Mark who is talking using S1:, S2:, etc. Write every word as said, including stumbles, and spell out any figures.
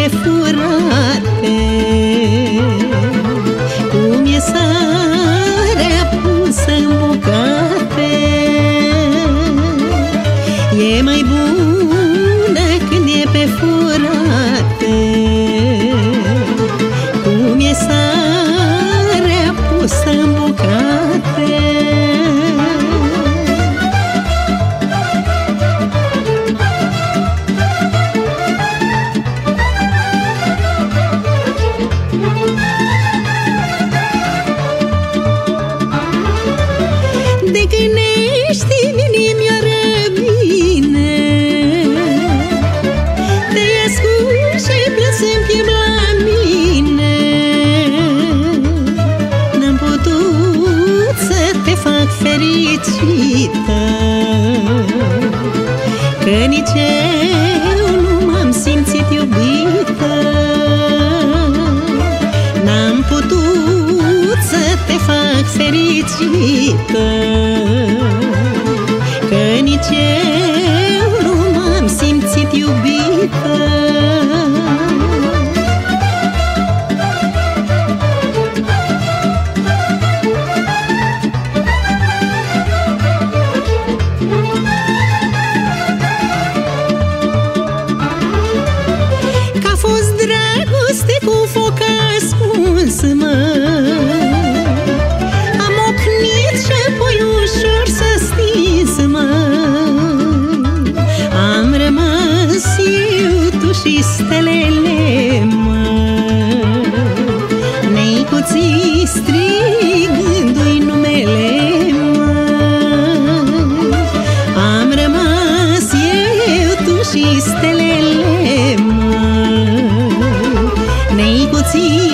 S1: furate, cum e sarea pusă în bucate. E mai bună când e pe furate, cum e sarea pusă în bucate. De când ești inimioară bine, te-ai ascuns și-ai plâns în piept la mine. N-am putut să te fac fericită, că nici eu nu m-am simțit iubită. N-am putut să te fac fericită, că nici eu nu m-am simțit iubită. Că-a fost dragoste cu foc ascuns, mă, am ocnit și apoi ușor s-a stins, mă. Am rămas eu, tu și stelele, mă, neicuții strigându-i numele, mă. Am rămas eu, tu și stelele, mă, neicuții